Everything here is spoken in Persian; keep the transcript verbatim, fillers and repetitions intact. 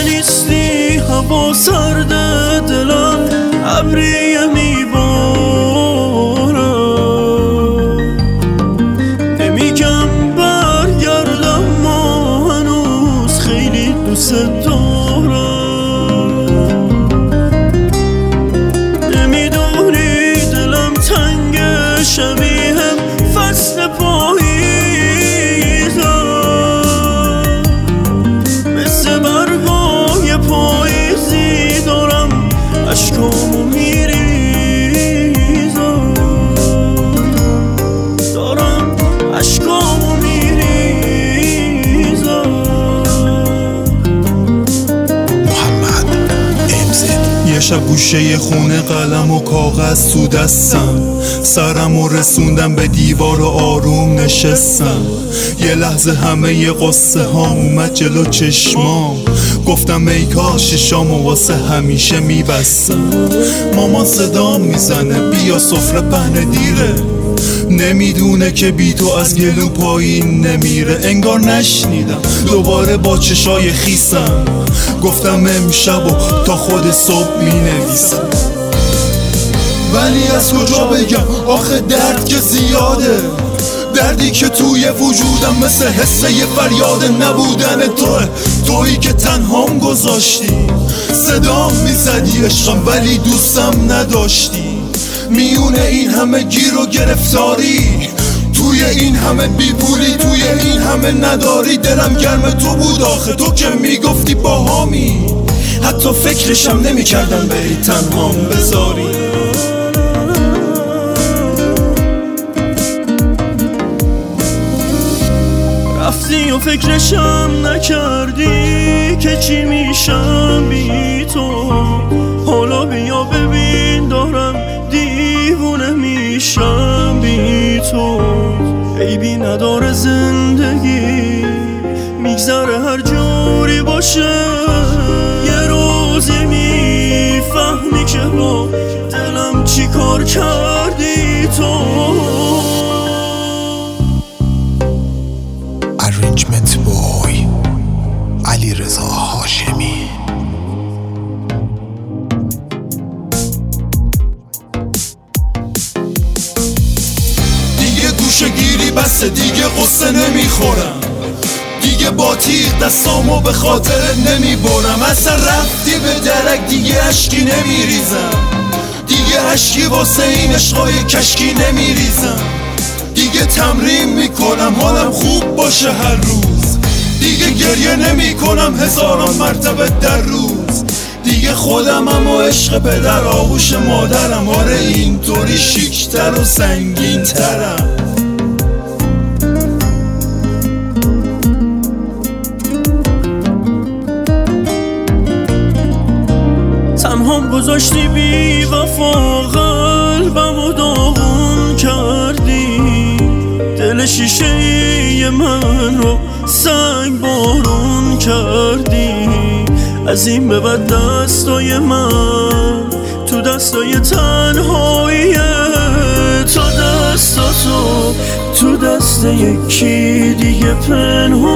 نیستی هوا سرده دلم ابریه میبارم نمیگم برگردم ما هنوز خیلی دوست دارم نمیدونی دلم تنگ شبیه فصل پاییزم مثل برگای پاییزی دارم اشکامو میریزم دارم اشکامو میریزم. محمد امزد. یه شب گوشه خونه قلم و کاغذ تو دستم سرم و رسوندم به دیوار و آروم نشستم یه لحظه همه ی قصه ها اومد جلو چشمام گفتم ای کاش شامو واسه همیشه میبستم. مامان صدام میزنه بیا سفره پهن دیره نمیدونه که بی تو از گلو پایین نمیره انگار نشنیدم دوباره با چشای خیسم گفتم امشب و تا خود صبح مینویسم ولی از کجا بگم آخه درد که زیاده دردی که توی وجودم مثل حسه ی فریاد نبودن توه تویی که تنهام گذاشتی صدام میزدی عشقم ولی دوستم نداشتی میونه این همه گیر و گرفتاری توی این همه بیپولی توی این همه نداری دلم گرم تو بود آخه تو که میگفتی باهامی حتی فکرشم نمیکردم بری تنهام بذاری رفتی و فکرشم نکردی که چی میشم بی تو حالا بیا ببین دارم دیوونه میشم بی تو عیبی نداره زندگی میگذره هر جوری باشه یه روزی میفهمی که با دلم چی کار کردی تو. Arrangement boy علیرضا هاشمی. دیگه گوشه گیری بسه دیگه قصه نمیخورم دیگه با تیغ دستامو به خاطرت نمیبرم اصلا رفتی به درک دیگه اشکی نمیریزم دیگه اشکی واسه این عشقای کشکی نمیریزم دیگه تمرین میکنم حالم خوب باشه هر روز دیگه گریه نمی کنم هزاران مرتبه در روز دیگه خودمم و عشق پدر آغوش مادرم آره اینطوری شیکتر و سنگین ترم. تنهام گذاشتی بی وفا قلبم و داغون کردی دل شیشه ای من رو سنگ بارون کردی از این به بعد دستای من تو دستای تنهایی تا دستاتو تو دست یکی دیگه پنهون